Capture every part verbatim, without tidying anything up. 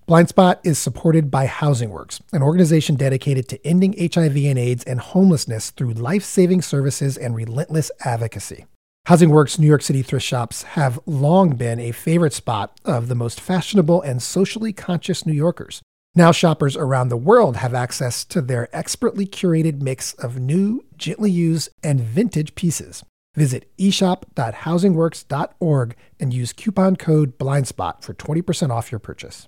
Blindspot is supported by Housing Works, an organization dedicated to ending H I V and AIDS and homelessness through life-saving services and relentless advocacy. Housing Works New York City thrift shops have long been a favorite spot of the most fashionable and socially conscious New Yorkers. Now shoppers around the world have access to their expertly curated mix of new, gently used, and vintage pieces. Visit e shop dot housing works dot org and use coupon code BLINDSPOT for twenty percent off your purchase.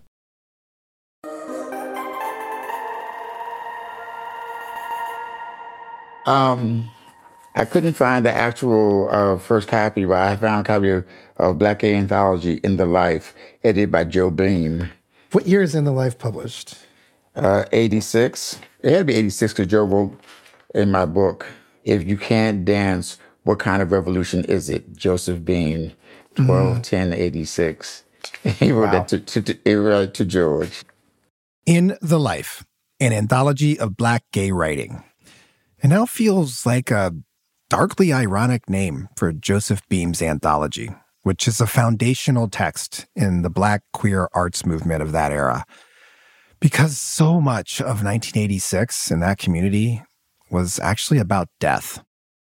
Um, I couldn't find the actual uh, first copy, but I found a copy of, of Black Gay Anthology, In the Life, edited by Joe Beam. What year is In the Life published? Uh, eighty-six. It had to be eighty-six because Joe wrote in my book, If You Can't Dance, What Kind of Revolution Is It? Joseph Beam, twelve ten eighty-six. He wrote Wow. that to, to, to, he wrote to George. In the Life, an anthology of Black gay writing. It now feels like a darkly ironic name for Joseph Beam's anthology, which is a foundational text in the Black queer arts movement of that era. Because so much of nineteen eighty-six in that community was actually about death.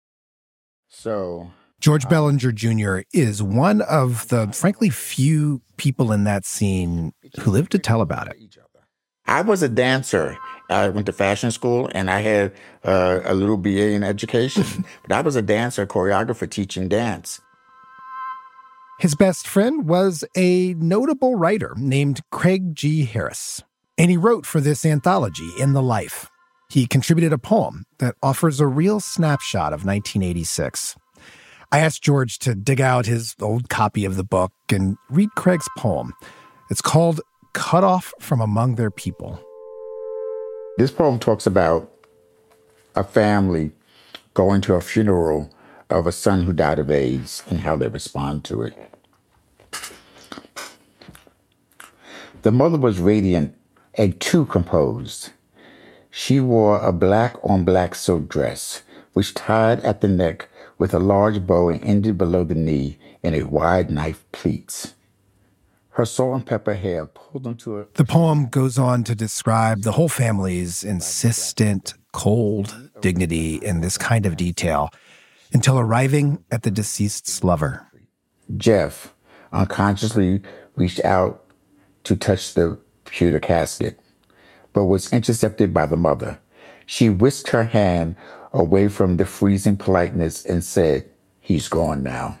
So George um, Bellinger Junior is one of the, frankly, few people in that scene who lived to tell about it. I was a dancer. I went to fashion school, and I had uh, a little B A in education. But I was a dancer, choreographer, teaching dance. His best friend was a notable writer named Craig G. Harris, and he wrote for this anthology, In the Life. He contributed a poem that offers a real snapshot of nineteen eighty-six. I asked George to dig out his old copy of the book and read Craig's poem. It's called Cut Off from Among Their People. This poem talks about a family going to a funeral of a son who died of AIDS and how they respond to it. The mother was radiant and too composed. She wore a black-on-black silk dress, which tied at the neck with a large bow and ended below the knee in a wide knife pleats. Her salt and pepper hair pulled into her. The poem goes on to describe the whole family's insistent, cold dignity in this kind of detail until arriving at the deceased's lover. Jeff unconsciously reached out to touch the pewter casket, but was intercepted by the mother. She whisked her hand away from the freezing politeness and said, "He's gone now."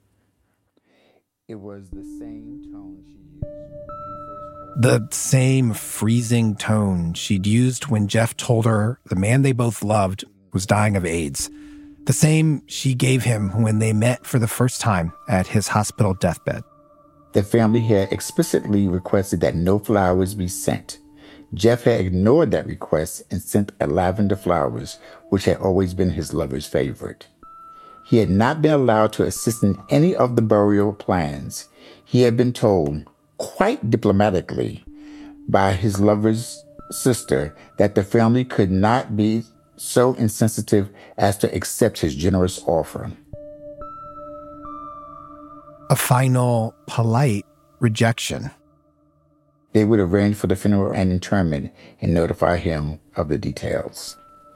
It was the same tone she used when he first called. The same freezing tone she'd used when Jeff told her the man they both loved was dying of AIDS. The same she gave him when they met for the first time at his hospital deathbed. The family had explicitly requested that no flowers be sent. Jeff had ignored that request and sent a lavender flowers, which had always been his lover's favorite. He had not been allowed to assist in any of the burial plans. He had been told, quite diplomatically, by his lover's sister that the family could not be so insensitive as to accept his generous offer. A final, polite rejection. They would arrange for the funeral and interment and notify him of the details.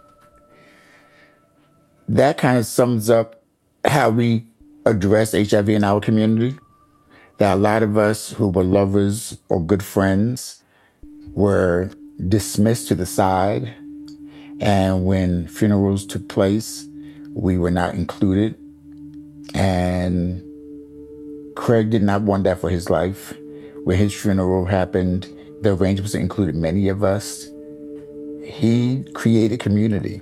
That kind of sums up how we address H I V in our community. That a lot of us who were lovers or good friends were dismissed to the side. And when funerals took place, we were not included. And Craig did not want that for his life. When his funeral happened, the arrangements included many of us. He created community.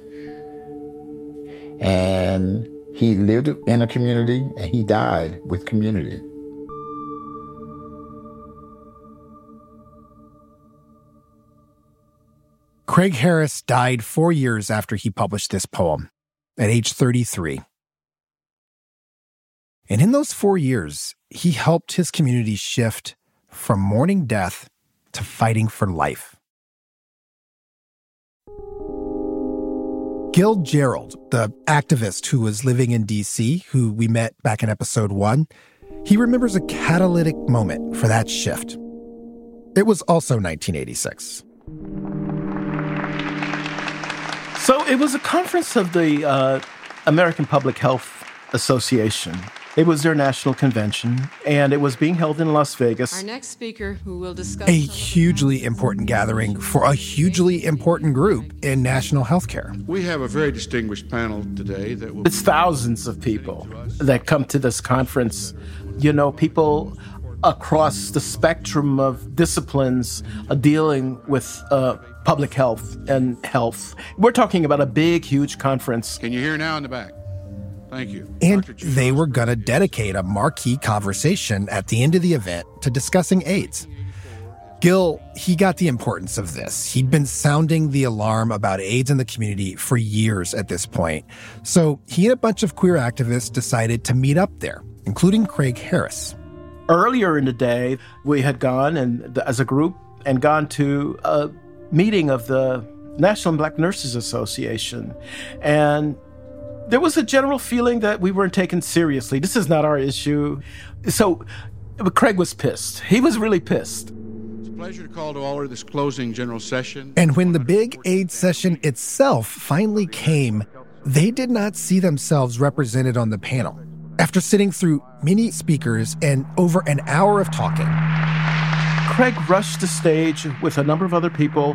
And he lived in a community and he died with community. Craig Harris died four years after he published this poem, at age thirty-three. And in those four years, he helped his community shift from mourning death to fighting for life. Gil Gerald, the activist who was living in D C, who we met back in episode one, he remembers a catalytic moment for that shift. It was also nineteen eighty-six. So it was a conference of the uh, American Public Health Association. It was their national convention, and it was being held in Las Vegas. Our next speaker, who will discuss... A hugely important gathering for a hugely important group in national healthcare. We have a very distinguished panel today that will... It's thousands of people that come to this conference. You know, people across the spectrum of disciplines uh, dealing with uh, public health and health. We're talking about a big, huge conference. Can you hear now in the back? Thank you. And they were going to dedicate a marquee conversation at the end of the event to discussing AIDS. Gil, he got the importance of this. He'd been sounding the alarm about AIDS in the community for years at this point. So he and a bunch of queer activists decided to meet up there, including Craig Harris. Earlier in the day, we had gone and as a group and gone to a meeting of the National Black Nurses Association. And there was a general feeling that we weren't taken seriously. This is not our issue. So Craig was pissed. He was really pissed. It's a pleasure to call to order this closing general session. And when the big AIDS session itself finally came, they did not see themselves represented on the panel. After sitting through many speakers and over an hour of talking, Craig rushed the stage with a number of other people,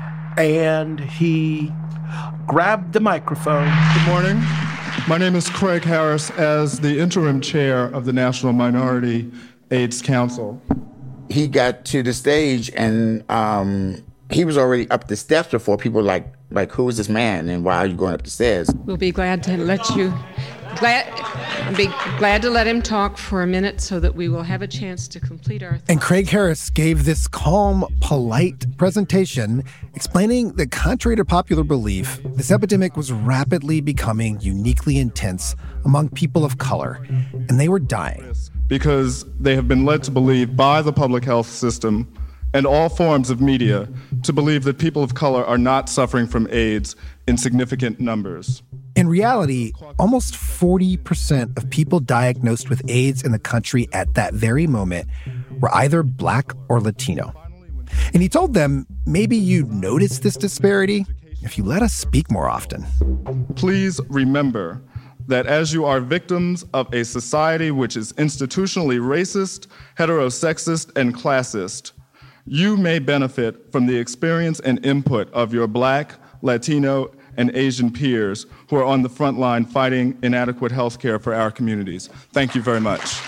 and he grabbed the microphone. Good morning. My name is Craig Harris, as the interim chair of the National Minority AIDS Council. He got to the stage and um, he was already up the steps before people like, like, who is this man and why are you going up the stairs? We'll be glad to let you, glad, be glad to let him talk for a minute so that we will have a chance to complete our thoughts. And Craig Harris gave this calm, polite presentation explaining that contrary to popular belief, this epidemic was rapidly becoming uniquely intense among people of color, and they were dying. Because they have been led to believe by the public health system and all forms of media to believe that people of color are not suffering from AIDS in significant numbers. In reality, almost forty percent of people diagnosed with AIDS in the country at that very moment were either Black or Latino. And he told them, maybe you'd notice this disparity if you let us speak more often. Please remember that as you are victims of a society which is institutionally racist, heterosexist, and classist, you may benefit from the experience and input of your Black, Latino, and Asian peers who are on the front line fighting inadequate health care for our communities. Thank you very much.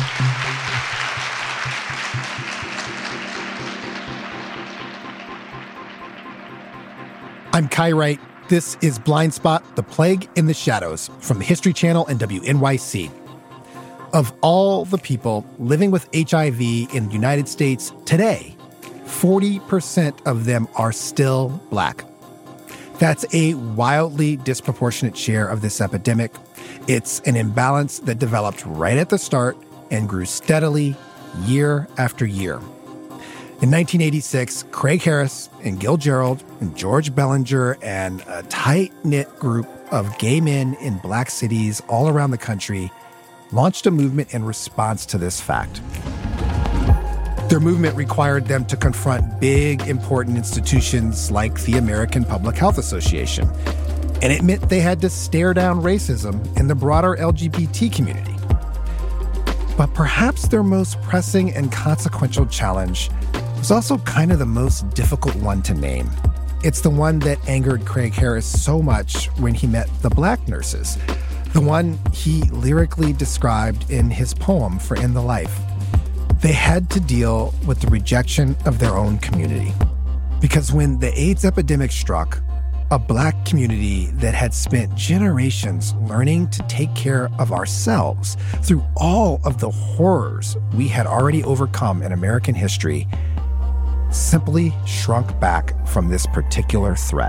I'm Kai Wright. This is Blind Spot, The Plague in the Shadows from the History Channel and W N Y C. Of all the people living with H I V in the United States today, forty percent of them are still Black. That's a wildly disproportionate share of this epidemic. It's an imbalance that developed right at the start and grew steadily year after year. In nineteen eighty-six, Craig Harris and Gil Gerald and George Bellinger and a tight-knit group of gay men in Black cities all around the country launched a movement in response to this fact. Their movement required them to confront big, important institutions like the American Public Health Association. And it meant they had to stare down racism in the broader L G B T community. But perhaps their most pressing and consequential challenge was also kind of the most difficult one to name. It's the one that angered Craig Harris so much when he met the Black nurses, the one he lyrically described in his poem for In the Life. They had to deal with the rejection of their own community. Because when the AIDS epidemic struck, a Black community that had spent generations learning to take care of ourselves through all of the horrors we had already overcome in American history simply shrunk back from this particular threat.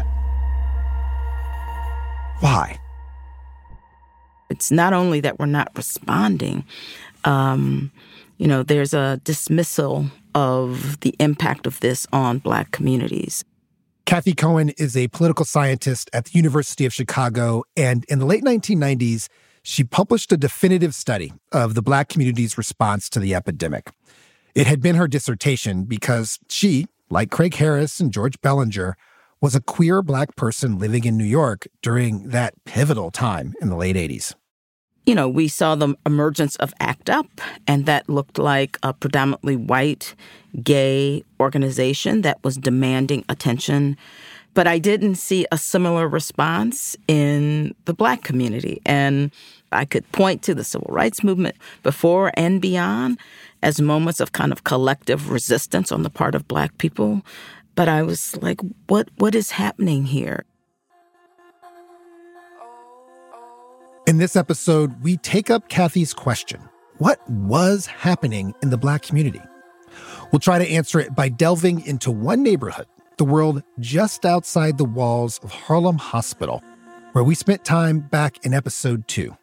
Why? It's not only that we're not responding, um, you know, there's a dismissal of the impact of this on Black communities. Kathy Cohen is a political scientist at the University of Chicago, and in the late nineteen nineties, she published a definitive study of the Black community's response to the epidemic. It had been her dissertation because she, like Craig Harris and George Bellinger, was a queer Black person living in New York during that pivotal time in the late eighties. You know, we saw the emergence of ACT UP, and that looked like a predominantly white, gay organization that was demanding attention. But I didn't see a similar response in the Black community. And I could point to the civil rights movement before and beyond as moments of kind of collective resistance on the part of Black people. But I was like, what what is happening here? In this episode, we take up Kathy's question. What was happening in the Black community? We'll try to answer it by delving into one neighborhood, the world just outside the walls of Harlem Hospital, where we spent time back in episode two.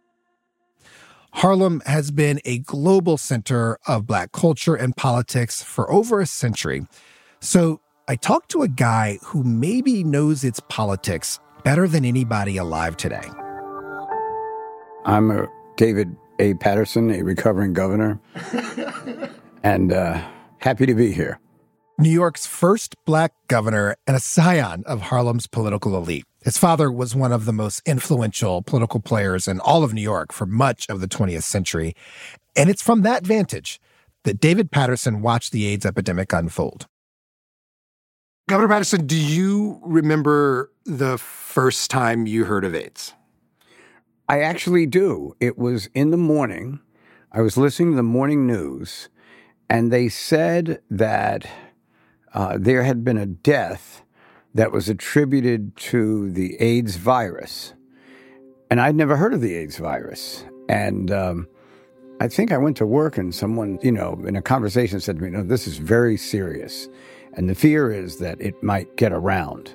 Harlem has been a global center of Black culture and politics for over a century. So I talked to a guy who maybe knows its politics better than anybody alive today. I'm a David A. Paterson, a recovering governor, and uh, happy to be here. New York's first Black governor and a scion of Harlem's political elite. His father was one of the most influential political players in all of New York for much of the twentieth century. And it's from that vantage that David Paterson watched the AIDS epidemic unfold. Governor Paterson, do you remember the first time you heard of AIDS? I actually do. It was in the morning. I was listening to the morning news, and they said that uh, there had been a death that was attributed to the AIDS virus. And I'd never heard of the AIDS virus. And um, I think I went to work and someone, you know, in a conversation said to me, no, this is very serious. And the fear is that it might get around.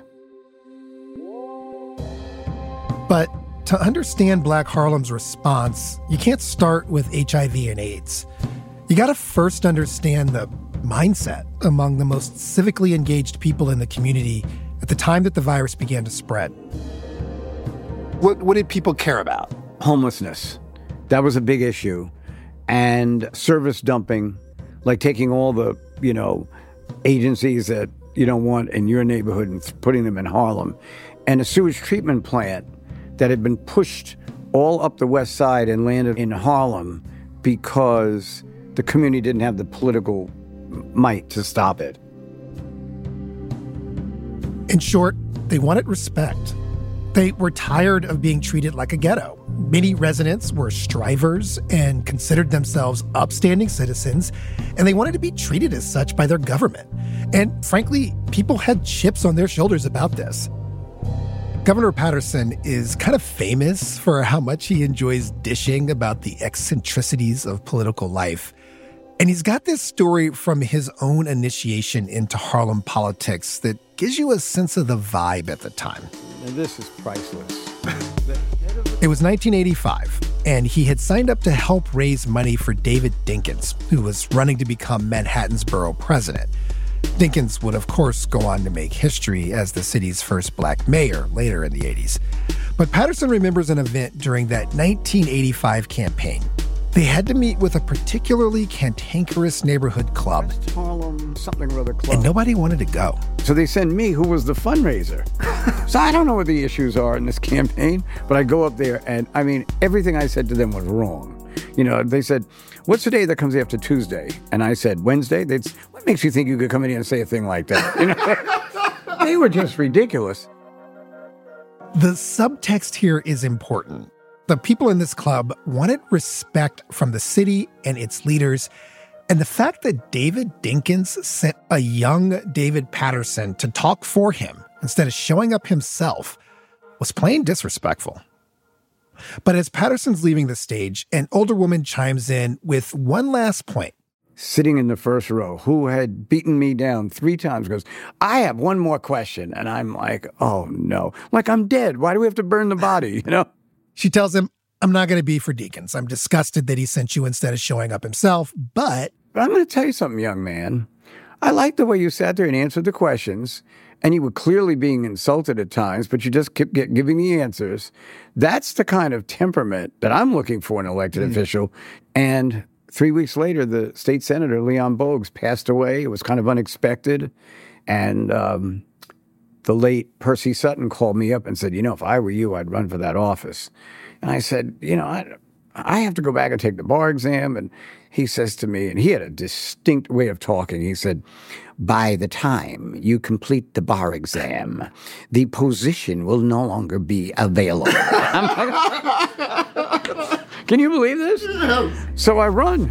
But to understand Black Harlem's response, you can't start with H I V and AIDS. You got to first understand the mindset among the most civically engaged people in the community at the time that the virus began to spread. What, what did people care about? Homelessness. That was a big issue. And service dumping, like taking all the, you know, agencies that you don't want in your neighborhood and putting them in Harlem. And a sewage treatment plant that had been pushed all up the west side and landed in Harlem because the community didn't have the political might to stop it. In short, they wanted respect. They were tired of being treated like a ghetto. Many residents were strivers and considered themselves upstanding citizens, and they wanted to be treated as such by their government. And frankly, people had chips on their shoulders about this. Governor Paterson is kind of famous for how much he enjoys dishing about the eccentricities of political life. And he's got this story from his own initiation into Harlem politics that gives you a sense of the vibe at the time. And this is priceless. It was nineteen eighty-five, and he had signed up to help raise money for David Dinkins, who was running to become Manhattan's borough president. Dinkins would, of course, go on to make history as the city's first Black mayor later in the eighties. But Paterson remembers an event during that nineteen eighty-five campaign. They had to meet with a particularly cantankerous neighborhood club. West Harlem something or other club. And nobody wanted to go. So they send me, who was the fundraiser. So I don't know what the issues are in this campaign, but I go up there and, I mean, everything I said to them was wrong. You know, they said, what's the day that comes after Tuesday? And I said, Wednesday? They'd say, what makes you think you could come in here and say a thing like that? You know, they were just ridiculous. The subtext here is important. The people in this club wanted respect from the city and its leaders. And the fact that David Dinkins sent a young David Paterson to talk for him instead of showing up himself was plain disrespectful. But as Paterson's leaving the stage, an older woman chimes in with one last point. Sitting in the first row, who had beaten me down three times, goes, I have one more question. And I'm like, oh, no. Like, I'm dead. Why do we have to burn the body, you know? She tells him, I'm not going to be for Dinkins. I'm disgusted that he sent you instead of showing up himself, but... But I'm going to tell you something, young man. I like the way you sat there and answered the questions, and you were clearly being insulted at times, but you just kept get, giving the answers. That's the kind of temperament that I'm looking for in an elected mm. official. And three weeks later, the state senator, Leon Bogues, passed away. It was kind of unexpected. And um, the late Percy Sutton called me up and said, you know, if I were you, I'd run for that office. And I said, you know, I, I have to go back and take the bar exam. And he says to me, and he had a distinct way of talking, he said, by the time you complete the bar exam, the position will no longer be available. Can you believe this? So I run.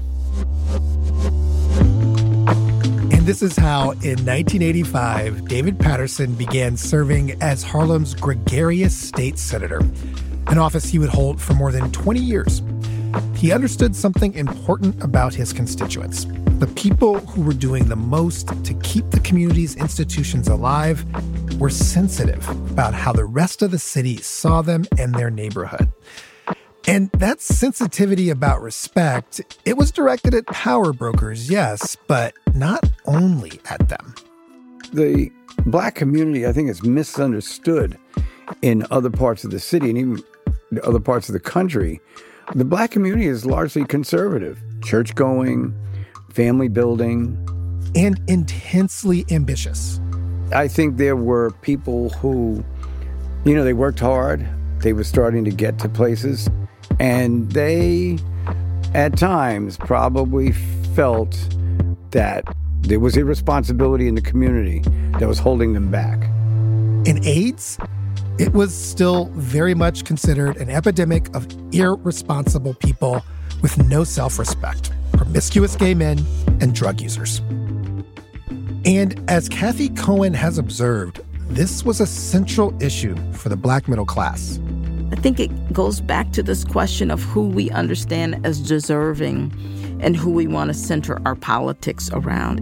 And this is how, in nineteen eighty-five, David Paterson began serving as Harlem's gregarious state senator, an office he would hold for more than twenty years. He understood something important about his constituents. The people who were doing the most to keep the community's institutions alive were sensitive about how the rest of the city saw them and their neighborhood. And that sensitivity about respect, it was directed at power brokers, yes, but not only at them. The black community, I think, is misunderstood in other parts of the city and even other parts of the country. The black community is largely conservative, church-going, family building. And intensely ambitious. I think there were people who, you know, they worked hard. They were starting to get to places. And they, at times, probably felt that there was irresponsibility in the community that was holding them back. In AIDS, it was still very much considered an epidemic of irresponsible people with no self-respect, promiscuous gay men and drug users. And as Kathy Cohen has observed, this was a central issue for the black middle class. I think it goes back to this question of who we understand as deserving and who we want to center our politics around.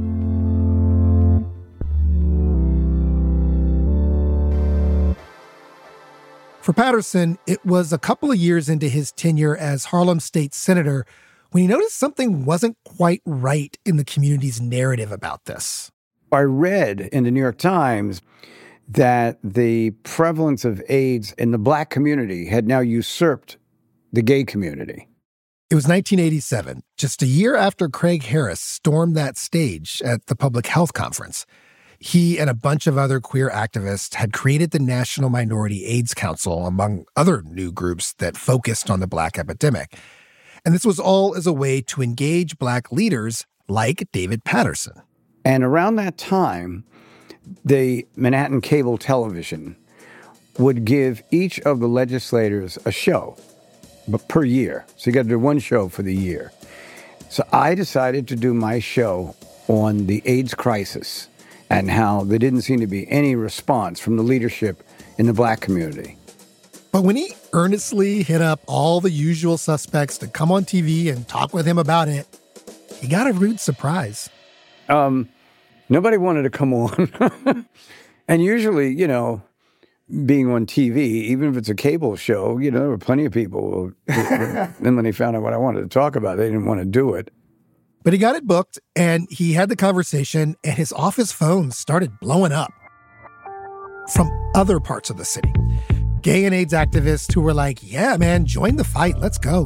For Paterson, it was a couple of years into his tenure as Harlem State Senator when he noticed something wasn't quite right in the community's narrative about this. I read in the New York Times that the prevalence of AIDS in the black community had now usurped the gay community. It was nineteen eighty-seven, just a year after Craig Harris stormed that stage at the Public Health Conference. He and a bunch of other queer activists had created the National Minority AIDS Council, among other new groups that focused on the black epidemic. And this was all as a way to engage black leaders like David Paterson. And around that time, the Manhattan Cable Television would give each of the legislators a show, but per year. So you got to do one show for the year. So I decided to do my show on the AIDS crisis and how there didn't seem to be any response from the leadership in the black community. But when he earnestly hit up all the usual suspects to come on T V and talk with him about it, he got a rude surprise. Um, nobody wanted to come on. And usually, you know, being on T V, even if it's a cable show, you know, there were plenty of people. Then when they found out what I wanted to talk about, they didn't want to do it. But he got it booked, and he had the conversation, and his office phone started blowing up from other parts of the city. Gay and AIDS activists who were like, yeah, man, join the fight, let's go.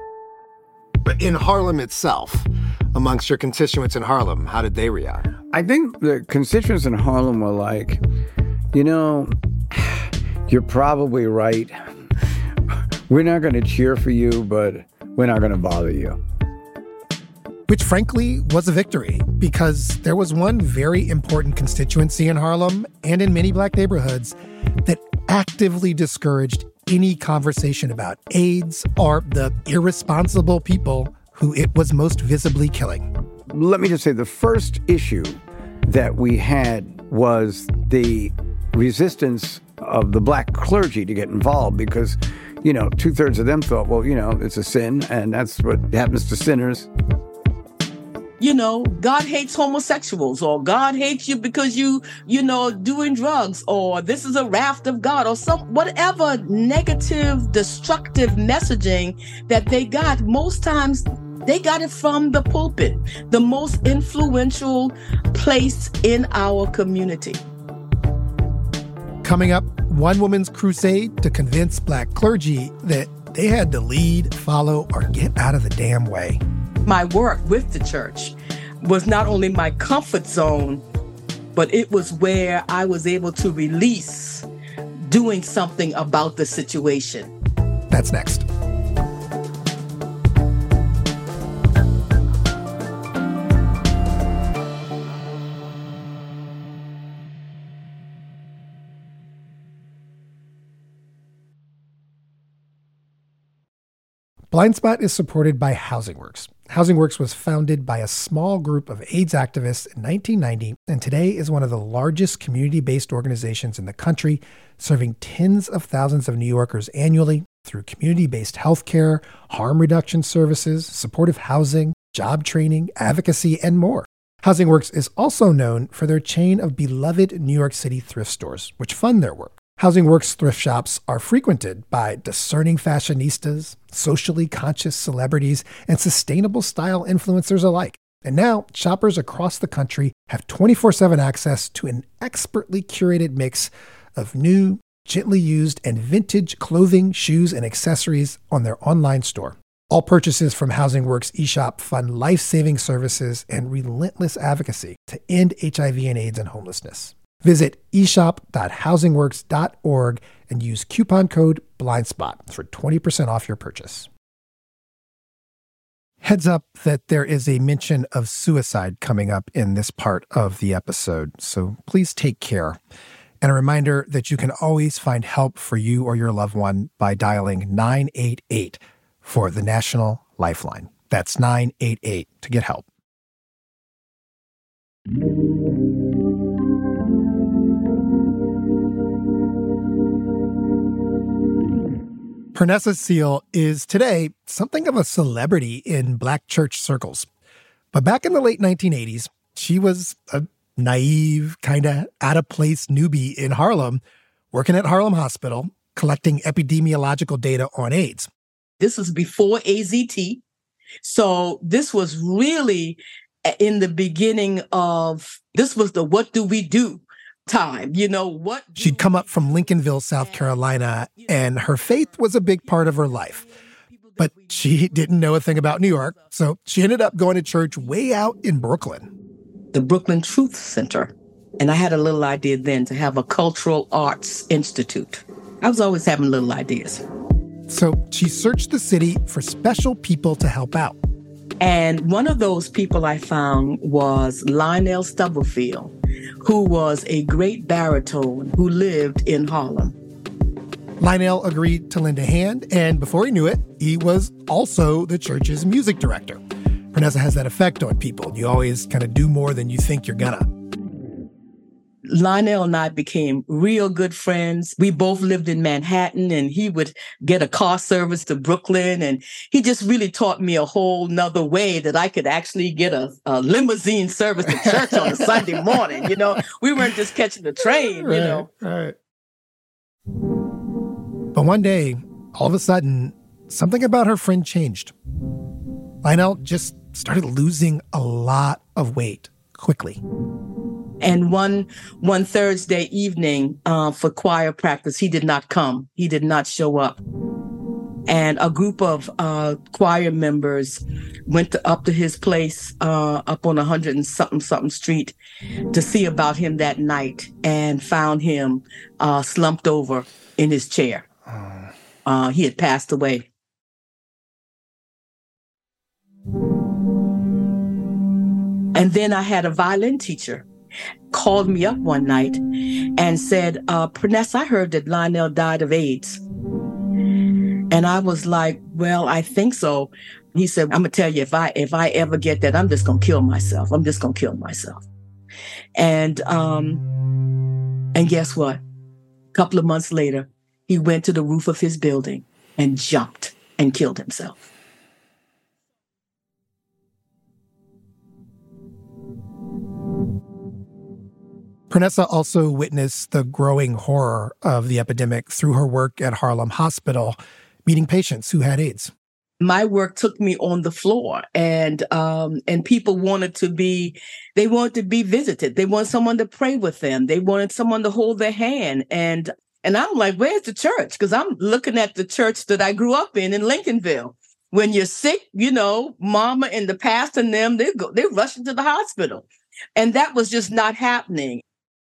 But in Harlem itself, amongst your constituents in Harlem, how did they react? I think the constituents in Harlem were like, you know, you're probably right. We're not going to cheer for you, but we're not going to bother you. Which, frankly, was a victory, because there was one very important constituency in Harlem and in many black neighborhoods that actively discouraged any conversation about AIDS or the irresponsible people who it was most visibly killing. Let me just say, the first issue that we had was the resistance of the black clergy to get involved because, you know, two-thirds of them thought, well, you know, it's a sin, and that's what happens to sinners. You know, God hates homosexuals, or God hates you because you, you know, doing drugs, or this is a wrath of God, or some whatever negative, destructive messaging that they got. Most times they got it from the pulpit, the most influential place in our community. Coming up, one woman's crusade to convince black clergy that they had to lead, follow, or get out of the damn way. My work with the church was not only my comfort zone, but it was where I was able to release doing something about the situation. That's next. Blind Spot is supported by Housing Works. Housing Works was founded by a small group of AIDS activists in nineteen ninety, and today is one of the largest community-based organizations in the country, serving tens of thousands of New Yorkers annually through community-based healthcare, harm reduction services, supportive housing, job training, advocacy, and more. Housing Works is also known for their chain of beloved New York City thrift stores, which fund their work. Housing Works thrift shops are frequented by discerning fashionistas, socially conscious celebrities, and sustainable style influencers alike. And now, shoppers across the country have twenty-four seven access to an expertly curated mix of new, gently used, and vintage clothing, shoes, and accessories on their online store. All purchases from Housing Works eShop fund life-saving services and relentless advocacy to end H I V and AIDS and homelessness. Visit e shop dot housing works dot org and use coupon code BLINDSPOT for twenty percent off your purchase. Heads up that there is a mention of suicide coming up in this part of the episode, so please take care. And a reminder that you can always find help for you or your loved one by dialing nine eight eight for the National Lifeline. That's nine eight eight to get help. Pernessa Seal is today something of a celebrity in Black church circles. But back in the late nineteen eighties, she was a naive, kind of out-of-place newbie in Harlem, working at Harlem Hospital, collecting epidemiological data on AIDS. This was before A Z T. So this was really in the beginning of, this was the what do we do time, you know, what? She'd come up from Lincolnville, South Carolina, and her faith was a big part of her life. But she didn't know a thing about New York, so she ended up going to church way out in Brooklyn. The Brooklyn Truth Center. And I had a little idea then to have a cultural arts institute. I was always having little ideas. So she searched the city for special people to help out. And one of those people I found was Lionel Stubblefield, who was a great baritone who lived in Harlem. Lionel agreed to lend a hand, and before he knew it, he was also the church's music director. Pernessa has that effect on people. You always kind of do more than you think you're gonna. Lionel and I became real good friends. We both lived in Manhattan, and he would get a car service to Brooklyn. And he just really taught me a whole nother way that I could actually get a, a limousine service to church on a Sunday morning. You know, we weren't just catching the train, right, you know. Right. But one day, all of a sudden, something about her friend changed. Lionel just started losing a lot of weight quickly. And one one Thursday evening uh, for choir practice, he did not come. He did not show up. And a group of uh, choir members went to, up to his place uh, up on one hundred and something something street to see about him that night, and found him uh, slumped over in his chair. Uh, he had passed away. And then I had a violin teacher called me up one night and said, uh, Pernessa, I heard that Lionel died of AIDS. And I was like, well, I think so. He said, I'm gonna tell you, if I if I ever get that, I'm just gonna kill myself. I'm just gonna kill myself. And um, and guess what? A couple of months later, he went to the roof of his building and jumped and killed himself. Pernessa also witnessed the growing horror of the epidemic through her work at Harlem Hospital, meeting patients who had AIDS. My work took me on the floor, and um, and people wanted to be, they wanted to be visited. They wanted someone to pray with them. They wanted someone to hold their hand. And and I'm like, where's the church? Because I'm looking at the church that I grew up in in Lincolnville, When you're sick, you know, mama and the pastor and them, they go, they rush into the hospital. And that was just not happening.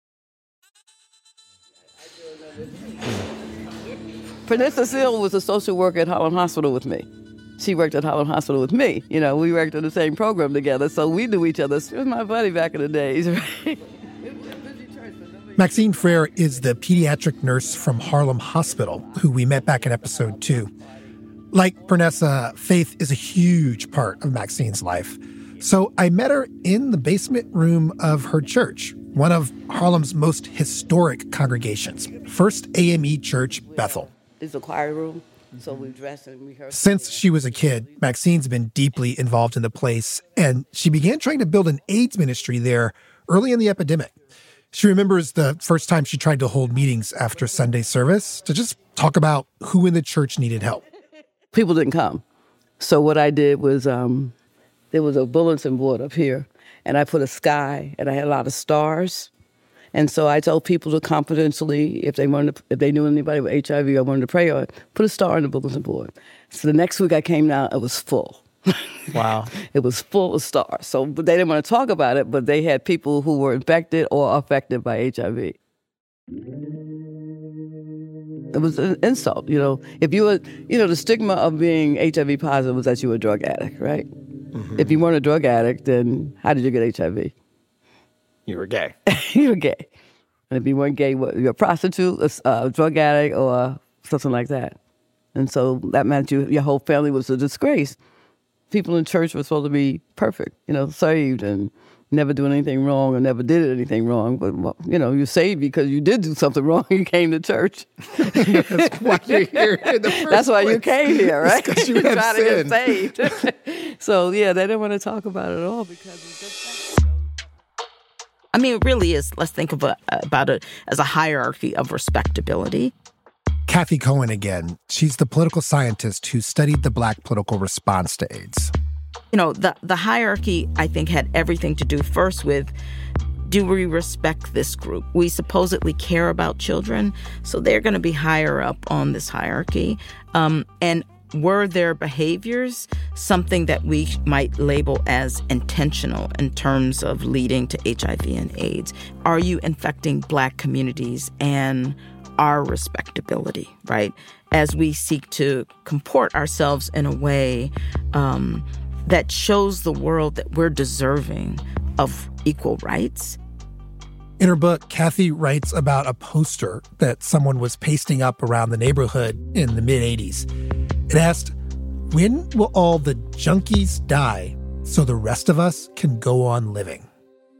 Pernessa Seal was a social worker at Harlem Hospital with me. She worked at Harlem Hospital with me. You know, we worked in the same program together, so we knew each other. She was my buddy back in the days, right? Maxine Frere is the pediatric nurse from Harlem Hospital, who we met back in episode two. Like Pernessa, faith is a huge part of Maxine's life. So I met her in the basement room of her church, one of Harlem's most historic congregations, First A M E Church, Bethel. It's a choir room, so we dress and rehearse. Since she was a kid, Maxine's been deeply involved in the place, and she began trying to build an AIDS ministry there early in the epidemic. She remembers the first time she tried to hold meetings after Sunday service to just talk about who in the church needed help. People didn't come. So what I did was, um, there was a bulletin board up here, and I put a sky, and I had a lot of stars. And so I told people to confidentially, if they wanted, to, if they knew anybody with H I V or wanted to pray on, put a star on the bulletin board. So the next week I came down, it was full. Wow. It was full of stars. So but they didn't want to talk about it, but they had people who were infected or affected by H I V. It was an insult, you know. If you were, you know, the stigma of being H I V positive was that you were a drug addict, right? Mm-hmm. If you weren't a drug addict, then how did you get H I V? You were gay. You were gay. And if you weren't gay, what, you're a prostitute, a, a drug addict, or something like that. And so that meant you, your whole family was a disgrace. People in church were supposed to be perfect, you know, saved and never doing anything wrong or never did anything wrong. But, well, you know, you're saved because you did do something wrong. You came to church. That's why you're here in the first That's why place. you came here, right? Because you have trying sinned. to get saved. So, yeah, they didn't want to talk about it at all because it's just that. I mean, it really is. Let's think of a, about it as a hierarchy of respectability. Kathy Cohen again. She's the political scientist who studied the Black political response to AIDS. You know, the, the hierarchy, I think, had everything to do first with, do we respect this group? We supposedly care about children, so they're going to be higher up on this hierarchy. Um, and were their behaviors something that we might label as intentional in terms of leading to H I V and AIDS? Are you infecting Black communities and our respectability, right? As we seek to comport ourselves in a way um, that shows the world that we're deserving of equal rights. In her book, Kathy writes about a poster that someone was pasting up around the neighborhood in the mid-eighties. It asked, when will all the junkies die so the rest of us can go on living?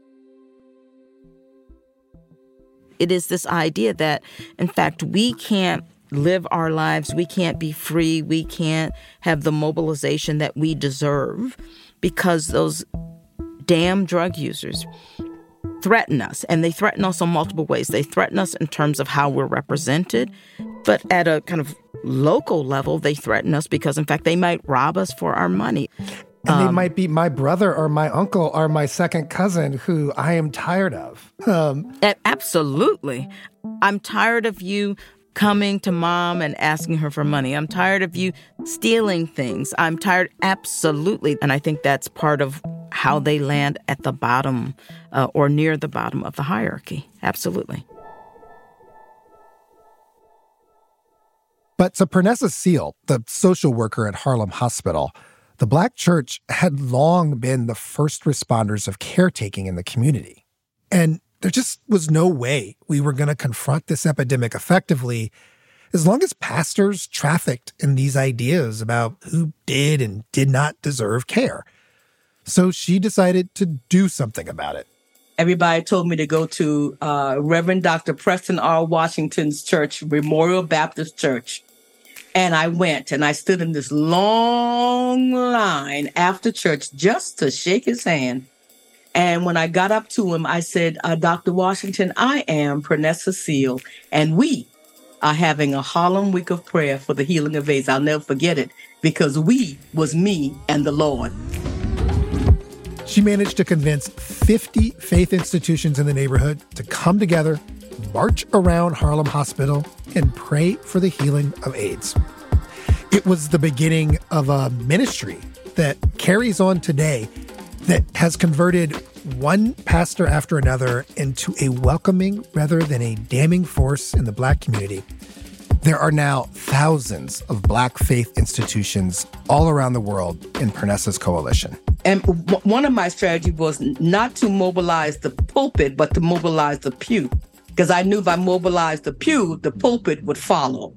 It is this idea that, in fact, we can't live our lives, we can't be free, we can't have the mobilization that we deserve because those damn drug users threaten us. And they threaten us on multiple ways. They threaten us in terms of how we're represented, but at a kind of local level, they threaten us because, in fact, they might rob us for our money. And um, they might be my brother or my uncle or my second cousin who I am tired of. Um, absolutely. I'm tired of you coming to mom and asking her for money. I'm tired of you stealing things. I'm tired, absolutely. And I think that's part of how they land at the bottom uh, or near the bottom of the hierarchy. Absolutely. But to Pernessa Seal, the social worker at Harlem Hospital, the Black church had long been the first responders of caretaking in the community. And there just was no way we were going to confront this epidemic effectively as long as pastors trafficked in these ideas about who did and did not deserve care. So she decided to do something about it. Everybody told me to go to uh, Reverend Doctor Preston R. Washington's church, Memorial Baptist Church. And I went and I stood in this long line after church just to shake his hand. And when I got up to him, I said, uh, Doctor Washington, I am Pernessa Seal, and we are having a Harlem Week of Prayer for the healing of AIDS. I'll never forget it because we was me and the Lord. She managed to convince fifty faith institutions in the neighborhood to come together, march around Harlem Hospital, and pray for the healing of AIDS. It was the beginning of a ministry that carries on today that has converted one pastor after another into a welcoming rather than a damning force in the Black community. There are now thousands of Black faith institutions all around the world in Parnessa's coalition. And w- one of my strategies was not to mobilize the pulpit, but to mobilize the pew. Because I knew if I mobilized the pew, the pulpit would follow.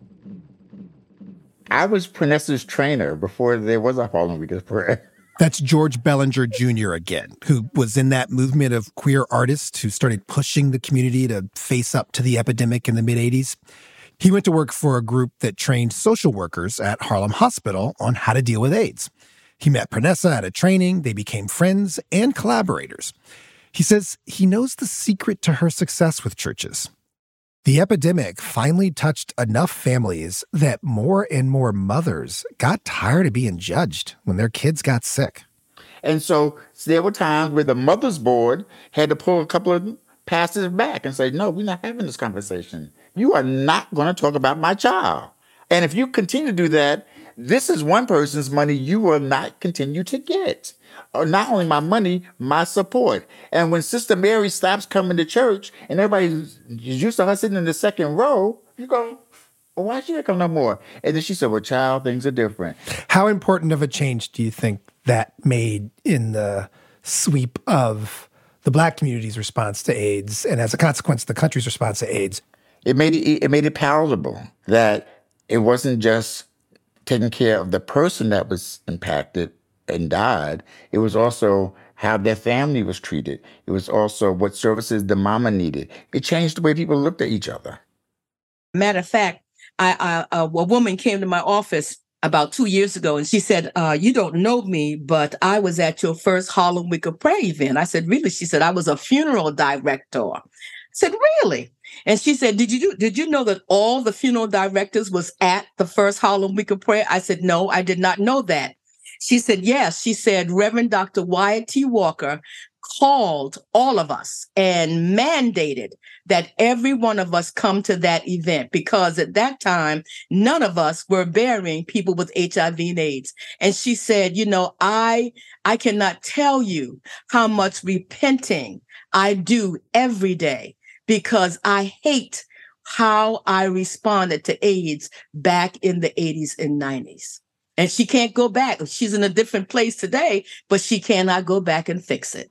I was Parnessa's trainer before there was a Harlem Week of Prayer. That's George Bellinger Junior again, who was in that movement of queer artists who started pushing the community to face up to the epidemic in the mid-eighties. He went to work for a group that trained social workers at Harlem Hospital on how to deal with AIDS. He met Parnessa at a training. They became friends and collaborators. He says he knows the secret to her success with churches. The epidemic finally touched enough families that more and more mothers got tired of being judged when their kids got sick. And so there were times where the mother's board had to pull a couple of pastors back and say, no, we're not having this conversation. You are not going to talk about my child. And if you continue to do that, this is one person's money you will not continue to get. Or not only my money, my support. And when Sister Mary stops coming to church and everybody's used to her sitting in the second row, you go, well, why she not come no more? And then she said, well, child, things are different. How important of a change do you think that made in the sweep of the Black community's response to AIDS and as a consequence, the country's response to AIDS? It made it, it made it palatable that it wasn't just taking care of the person that was impacted and died. It was also how their family was treated. It was also what services the mama needed. It changed the way people looked at each other. Matter of fact, I, I, a, a woman came to my office about two years ago, and she said, uh, you don't know me, but I was at your first Harlem Week of Prayer event. I said, really? She said, I was a funeral director. I said, really? And she said, did you do, did you know that all the funeral directors was at the first Harlem Week of Prayer? I said, no, I did not know that. She said, yes. She said, Reverend Doctor Wyatt T. Walker called all of us and mandated that every one of us come to that event because at that time, none of us were burying people with H I V and AIDS. And she said, you know, I, I cannot tell you how much repenting I do every day because I hate how I responded to AIDS back in the eighties and nineties. And she can't go back. She's in a different place today, but she cannot go back and fix it.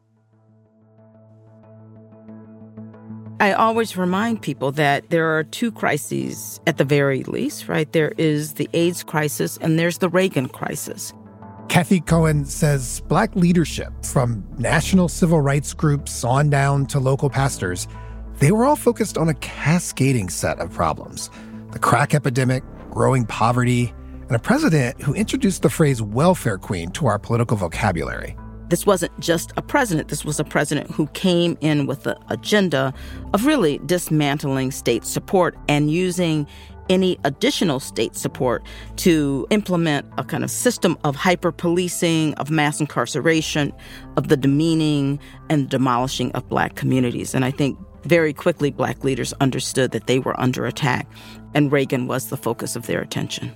I always remind people that there are two crises at the very least, right? There is the AIDS crisis and there's the Reagan crisis. Kathy Cohen says Black leadership, from national civil rights groups on down to local pastors, they were all focused on a cascading set of problems. The crack epidemic, growing poverty, and a president who introduced the phrase welfare queen to our political vocabulary. This wasn't just a president. This was a president who came in with the agenda of really dismantling state support and using any additional state support to implement a kind of system of hyper-policing, of mass incarceration, of the demeaning and demolishing of Black communities. And I think very quickly Black leaders understood that they were under attack, and Reagan was the focus of their attention.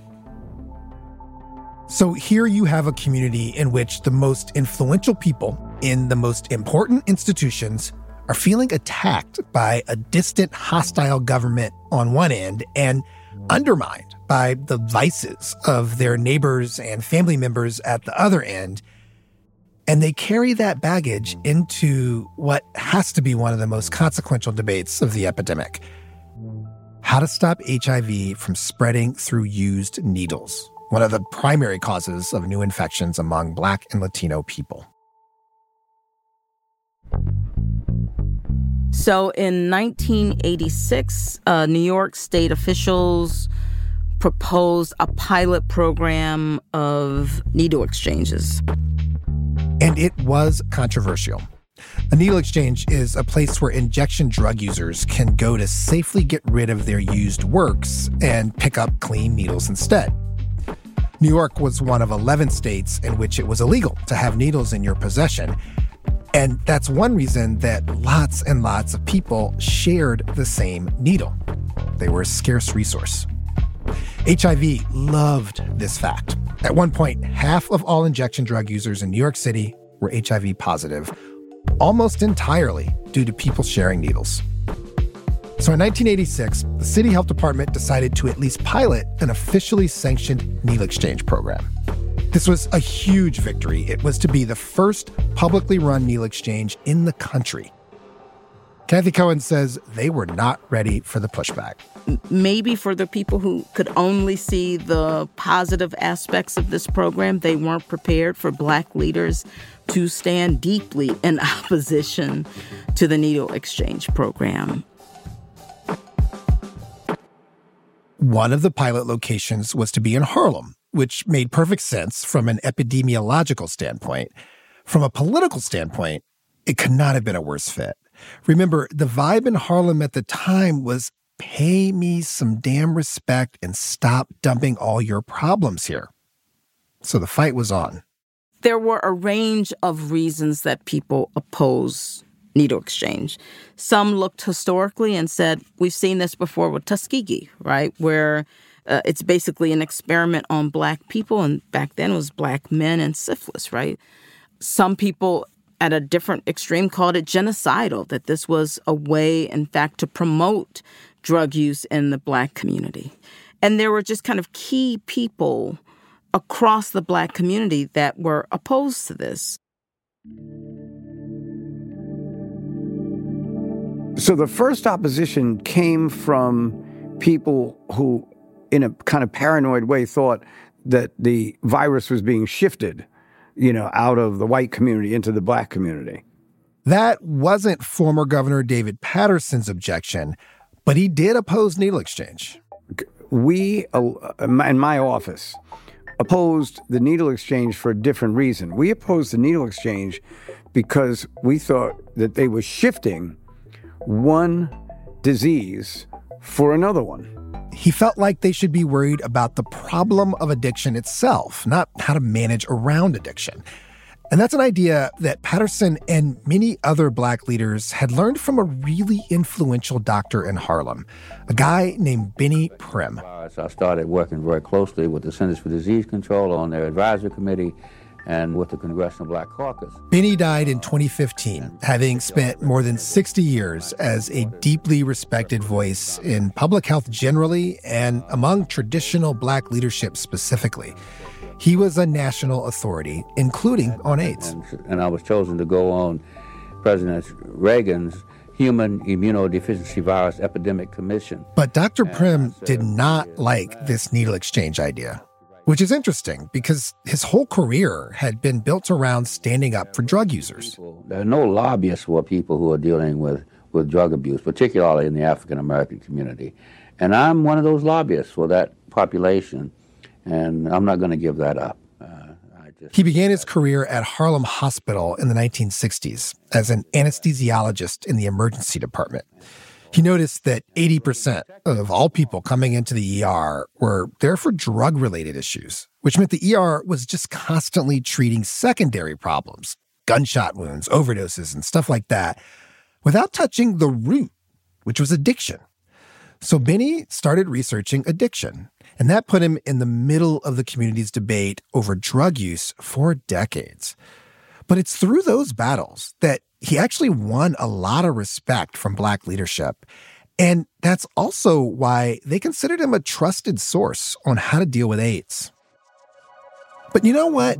So here you have a community in which the most influential people in the most important institutions are feeling attacked by a distant, hostile government on one end and undermined by the vices of their neighbors and family members at the other end. And they carry that baggage into what has to be one of the most consequential debates of the epidemic: how to stop H I V from spreading through used needles, one of the primary causes of new infections among Black and Latino people. So in nineteen eighty-six, uh, New York state officials proposed a pilot program of needle exchanges. And it was controversial. A needle exchange is a place where injection drug users can go to safely get rid of their used works and pick up clean needles instead. New York was one of eleven states in which it was illegal to have needles in your possession. And that's one reason that lots and lots of people shared the same needle. They were a scarce resource. H I V loved this fact. At one point, half of all injection drug users in New York City were H I V positive, almost entirely due to people sharing needles. So in nineteen eighty-six, the city health department decided to at least pilot an officially sanctioned needle exchange program. This was a huge victory. It was to be the first publicly run needle exchange in the country. Kathy Cohen says they were not ready for the pushback. Maybe for the people who could only see the positive aspects of this program, they weren't prepared for Black leaders to stand deeply in opposition to the needle exchange program. One of the pilot locations was to be in Harlem, which made perfect sense from an epidemiological standpoint. From a political standpoint, it could not have been a worse fit. Remember, the vibe in Harlem at the time was pay me some damn respect and stop dumping all your problems here. So the fight was on. There were a range of reasons that people oppose needle exchange. Some looked historically and said, we've seen this before with Tuskegee, right, where uh, it's basically an experiment on Black people, and back then it was Black men and syphilis, right? Some people at a different extreme called it genocidal, that this was a way, in fact, to promote drug use in the Black community. And there were just kind of key people across the Black community that were opposed to this. So the first opposition came from people who, in a kind of paranoid way, thought that the virus was being shifted, you know, out of the white community into the Black community. That wasn't former Governor David Paterson's objection, but he did oppose needle exchange. We, uh, in my office, opposed the needle exchange for a different reason. We opposed the needle exchange because we thought that they were shifting one disease for another one. He felt like they should be worried about the problem of addiction itself, not how to manage around addiction. And that's an idea that Paterson and many other Black leaders had learned from a really influential doctor in Harlem, a guy named Benny Prim. I started working very closely with the Centers for Disease Control on their advisory committee and with the Congressional Black Caucus. Benny died in twenty fifteen, having spent more than sixty years as a deeply respected voice in public health generally and among traditional Black leadership specifically. He was a national authority, including on AIDS. And, and I was chosen to go on President Reagan's Human Immunodeficiency Virus Epidemic Commission. But Doctor Prim did not like this needle exchange idea, which is interesting because his whole career had been built around standing up for drug users. There are no lobbyists for people who are dealing with, with drug abuse, particularly in the African-American community. And I'm one of those lobbyists for that population, and I'm not going to give that up. Uh, I just, he began his career at Harlem Hospital in the nineteen sixties as an anesthesiologist in the emergency department. He noticed that eighty percent of all people coming into the E R were there for drug-related issues, which meant the E R was just constantly treating secondary problems, gunshot wounds, overdoses, and stuff like that, without touching the root, which was addiction. So Benny started researching addiction, and that put him in the middle of the community's debate over drug use for decades. But it's through those battles that he actually won a lot of respect from Black leadership. And that's also why they considered him a trusted source on how to deal with AIDS. But you know what?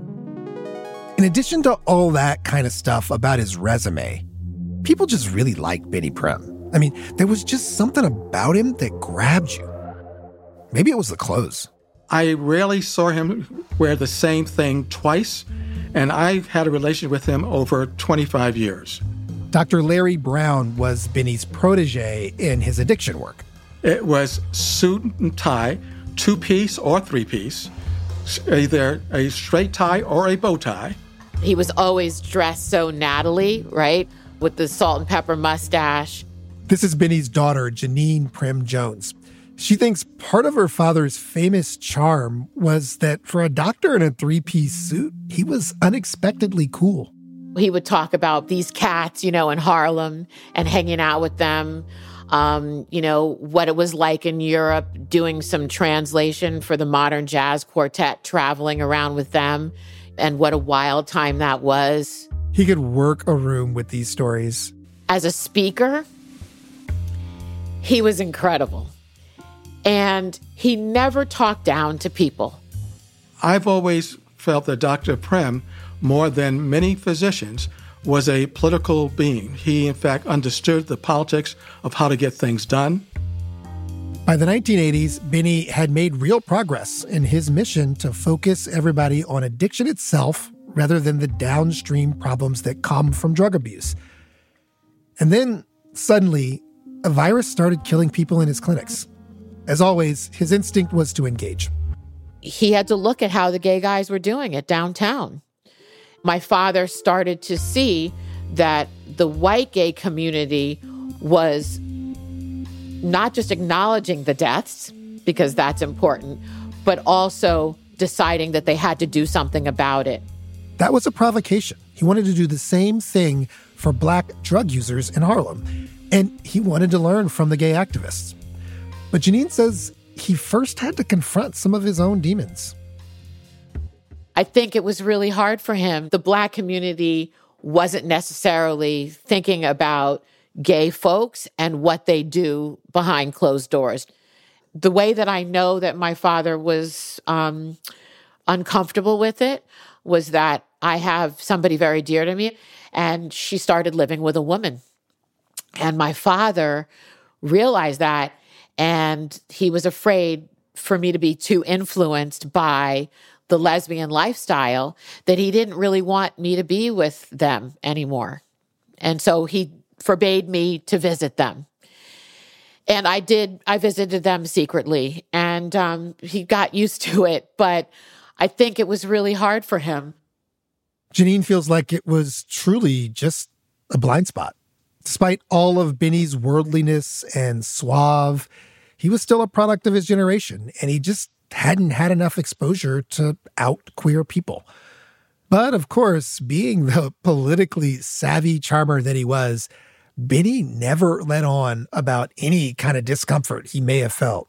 In addition to all that kind of stuff about his resume, people just really liked Benny Prim. I mean, there was just something about him that grabbed you. Maybe it was the clothes. I rarely saw him wear the same thing twice, and I've had a relationship with him over twenty-five years. Doctor Larry Brown was Benny's protege in his addiction work. It was suit and tie, two-piece or three-piece, either a straight tie or a bow tie. He was always dressed so nattily, right, with the salt and pepper mustache. This is Benny's daughter, Janine Prim Jones. She thinks part of her father's famous charm was that for a doctor in a three-piece suit, he was unexpectedly cool. He would talk about these cats, you know, in Harlem and hanging out with them. um, you know, what it was like in Europe, doing some translation for the Modern Jazz Quartet, traveling around with them, and what a wild time that was. He could work a room with these stories. As a speaker, he was incredible. And he never talked down to people. I've always felt that Doctor Prem, more than many physicians, was a political being. He, in fact, understood the politics of how to get things done. By the nineteen eighties, Benny had made real progress in his mission to focus everybody on addiction itself rather than the downstream problems that come from drug abuse. And then, suddenly, a virus started killing people in his clinics. As always, his instinct was to engage. He had to look at how the gay guys were doing it downtown. My father started to see that the white gay community was not just acknowledging the deaths, because that's important, but also deciding that they had to do something about it. That was a provocation. He wanted to do the same thing for black drug users in Harlem, and he wanted to learn from the gay activists. But Janine says he first had to confront some of his own demons. I think it was really hard for him. The black community wasn't necessarily thinking about gay folks and what they do behind closed doors. The way that I know that my father was um, uncomfortable with it was that I have somebody very dear to me, and she started living with a woman. And my father realized that, and he was afraid for me to be too influenced by the lesbian lifestyle, that he didn't really want me to be with them anymore. And so he forbade me to visit them. And I did, I visited them secretly, and um, he got used to it, but I think it was really hard for him. Janine feels like it was truly just a blind spot. Despite all of Benny's worldliness and suave, he was still a product of his generation, and he just hadn't had enough exposure to out queer people. But of course, being the politically savvy charmer that he was, Benny never let on about any kind of discomfort he may have felt.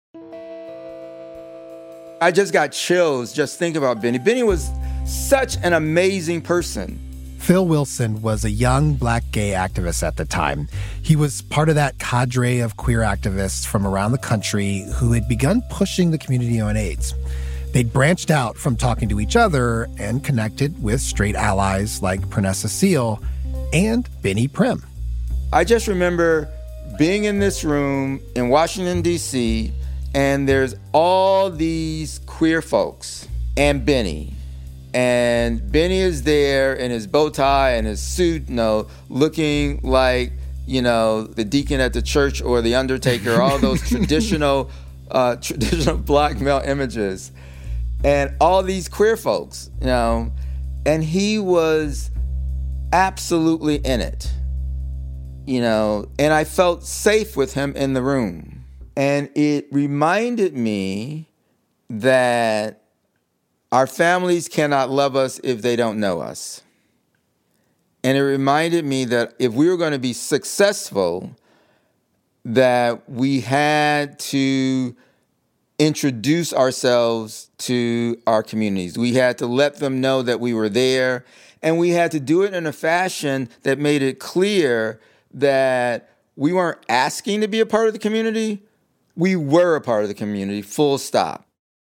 I just got chills just thinking about Benny. Benny was such an amazing person. Phil Wilson was a young black gay activist at the time. He was part of that cadre of queer activists from around the country who had begun pushing the community on AIDS. They'd branched out from talking to each other and connected with straight allies like Pernessa Seal and Benny Prem. I just remember being in this room in Washington, D C, and there's all these queer folks and Benny. And Benny is there in his bow tie and his suit, you know, looking like, you know, the deacon at the church or the undertaker, all those traditional, uh, traditional black male images. And all these queer folks, you know, and he was absolutely in it, you know, and I felt safe with him in the room. And it reminded me that our families cannot love us if they don't know us. And it reminded me that if we were going to be successful, that we had to introduce ourselves to our communities. We had to let them know that we were there, and we had to do it in a fashion that made it clear that we weren't asking to be a part of the community. We were a part of the community, full stop.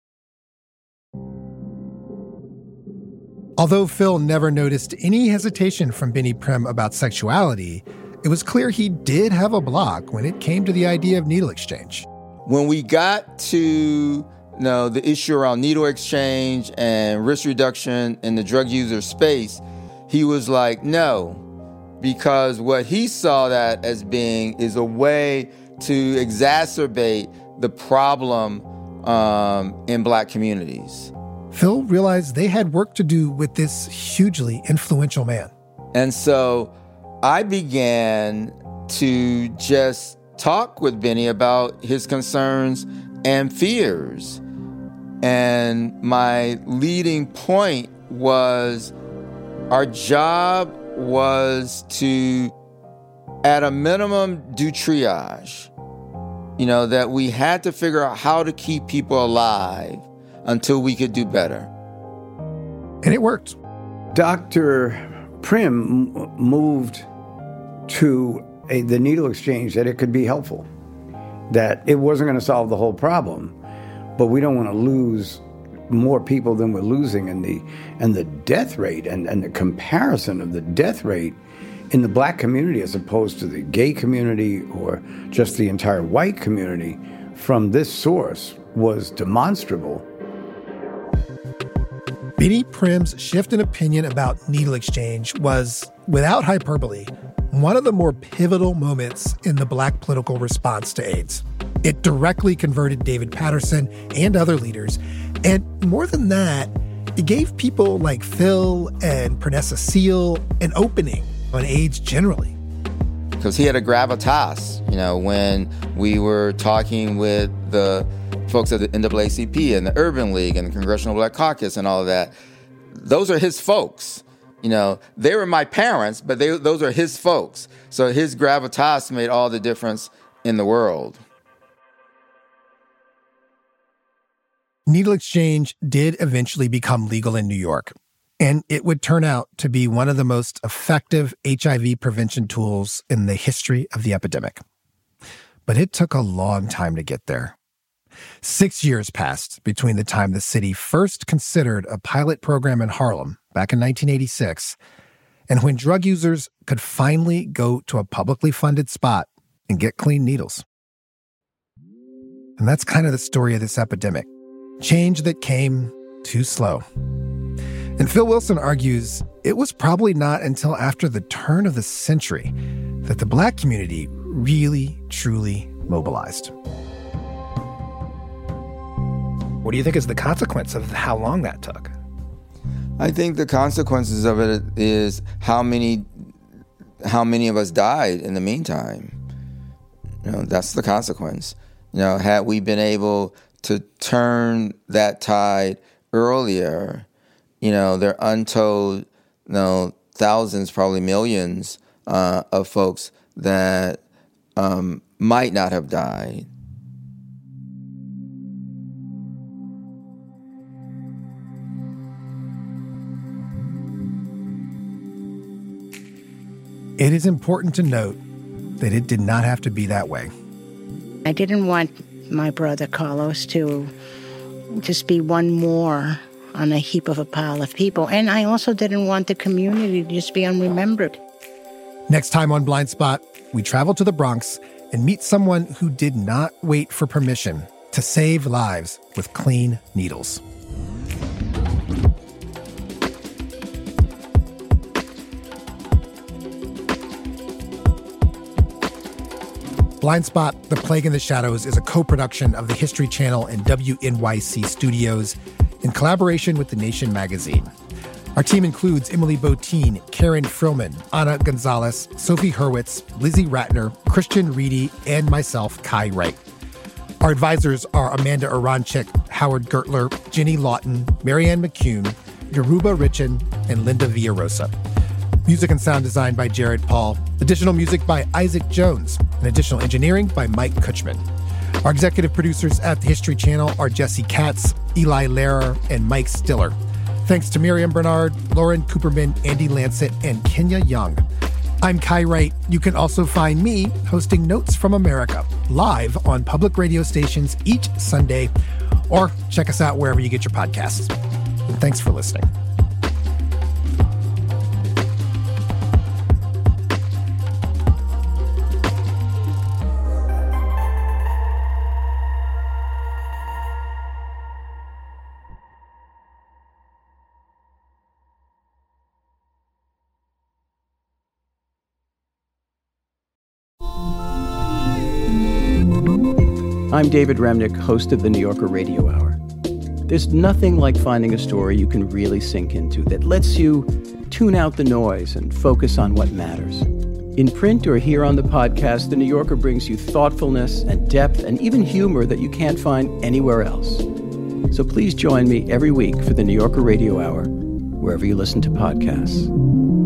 Although Phil never noticed any hesitation from Benny Prem about sexuality, it was clear he did have a block when it came to the idea of needle exchange. When we got to you know, the issue around needle exchange and risk reduction in the drug user space, he was like, no, because what he saw that as being is a way to exacerbate the problem um, in black communities. Phil realized they had work to do with this hugely influential man. And so I began to just talk with Benny about his concerns and fears. And my leading point was our job was to at a minimum, do triage. You know, that we had to figure out how to keep people alive until we could do better. And it worked. Doctor Prim m- moved to a, the needle exchange that it could be helpful, that it wasn't going to solve the whole problem, but we don't want to lose more people than we're losing. And the and the death rate and, and the comparison of the death rate in the black community as opposed to the gay community or just the entire white community from this source was demonstrable. Benny Prim's shift in opinion about needle exchange was, without hyperbole, one of the more pivotal moments in the black political response to AIDS. It directly converted David Patterson and other leaders. And more than that, it gave people like Phil and Pernessa Seal an opening on AIDS generally. Because he had a gravitas, you know, when we were talking with the folks at the N double A C P and the Urban League and the Congressional Black Caucus and all of that. Those are his folks. You know, they were my parents, but they, those are his folks. So his gravitas made all the difference in the world. Needle exchange did eventually become legal in New York, and it would turn out to be one of the most effective H I V prevention tools in the history of the epidemic. But it took a long time to get there. Six years passed between the time the city first considered a pilot program in Harlem back in nineteen eighty-six and when drug users could finally go to a publicly funded spot and get clean needles. And that's kind of the story of this epidemic. Change that came too slow. And Phil Wilson argues it was probably not until after the turn of the century that the black community really, truly mobilized. What do you think is the consequence of how long that took? I think the consequences of it is how many how many of us died in the meantime. You know, that's the consequence. You know, had we been able to turn that tide earlier, you know, there are untold, you know, thousands, probably millions uh, of folks that um, might not have died. It is important to note that it did not have to be that way. I didn't want my brother Carlos to just be one more on a heap of a pile of people. And I also didn't want the community to just be unremembered. Next time on Blind Spot, we travel to the Bronx and meet someone who did not wait for permission to save lives with clean needles. Blind Spot, The Plague in the Shadows is a co-production of the History Channel and W N Y C Studios in collaboration with The Nation magazine. Our team includes Emily Botein, Karen Frillman, Anna Gonzalez, Sophie Hurwitz, Lizzie Ratner, Christian Reedy, and myself, Kai Wright. Our advisors are Amanda Aronchik, Howard Gertler, Jenny Lawton, Marianne McCune, Yoruba Richin, and Linda Villarosa. Music and sound design by Jared Paul. Additional music by Isaac Jones. And additional engineering by Mike Kutchman. Our executive producers at the History Channel are Jesse Katz, Eli Lehrer, and Mike Stiller. Thanks to Miriam Bernard, Lauren Cooperman, Andy Lancet, and Kenya Young. I'm Kai Wright. You can also find me hosting Notes from America, live on public radio stations each Sunday, or check us out wherever you get your podcasts. And thanks for listening. I'm David Remnick, host of the New Yorker Radio Hour. There's nothing like finding a story you can really sink into that lets you tune out the noise and focus on what matters. In print or here on the podcast, the New Yorker brings you thoughtfulness and depth and even humor that you can't find anywhere else. So please join me every week for the New Yorker Radio Hour, wherever you listen to podcasts.